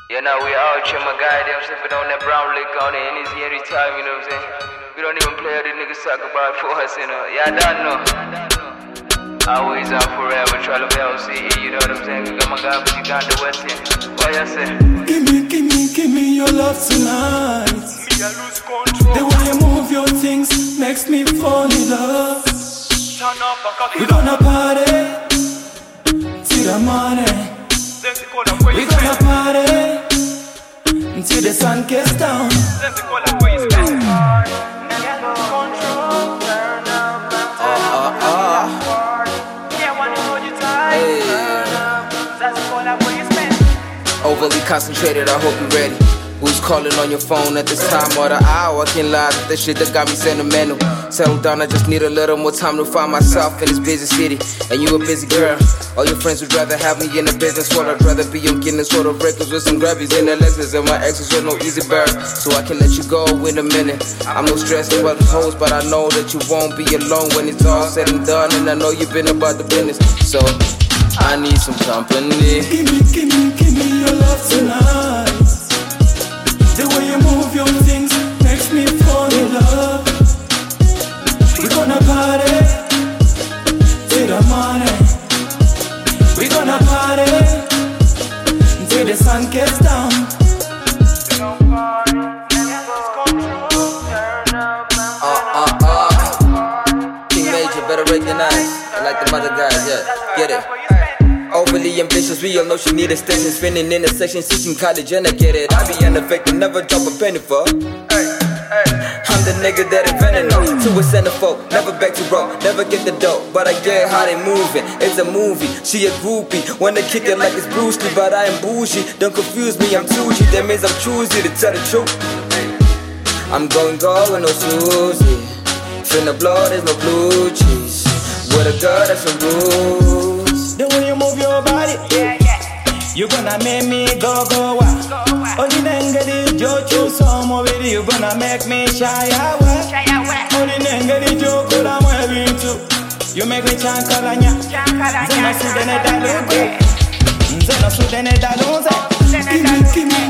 Yeah, now we out here, my guy, them sipping on that brown liquor on the energy every time, you know what I'm saying? We don't even play how the niggas talk about for us, you know. Yeah, I don't know. Always on forever, try to be LCE, you know what I'm saying? We got my guy from Uganda, West End. What you say? Give me your love tonight. The way you move your things makes me fall in love. We gonna party till the morning. We gonna party until the sun gets down. Overly concentrated, I hope you're ready. Who's calling on your phone at this time or the hour? I can't lie, that shit that got me sentimental. Settle down, I just need a little more time to find myself in this busy city. And you a busy girl. All your friends would rather have me in the business world. I'd rather be on Guinness World of Records with some grabbies in the Lexus. And my exes with no easy bird, so I can let you go in a minute. I'm no stress about the hoes, but I know that you won't be alone when it's all said and done. And I know you've been about the business, so I need some company. Give me your love tonight. The way you move your things makes me fall in love. We gonna party till the morning. We gonna party until the sun gets down. King Major, better recognize. I like the other guys, yeah, get it. Overly ambitious, we all know she need extension. Spinning in a section, teaching college and I get it. I be unaffected, never drop a penny for. I'm the nigga that invented no. To a centerfold, never back to rock, never get the dope, but I get how they moving. It's a movie, she a groupie. Wanna kick it like it's Bruce Lee, but I am bougie. Don't confuse me, I'm 2G, that means I'm choosy to tell the truth. I'm going gold with no Susie. Finna blow, there's no blue cheese. With a girl, that's some rules. The way you move your body, you gonna make me go wa. Only nengari jochu somo with you gonna make me shy away. Only nengari joku la mwebitu, you make me chankaranya. Zena sudene dalunze, zena sudene dalunze. Give me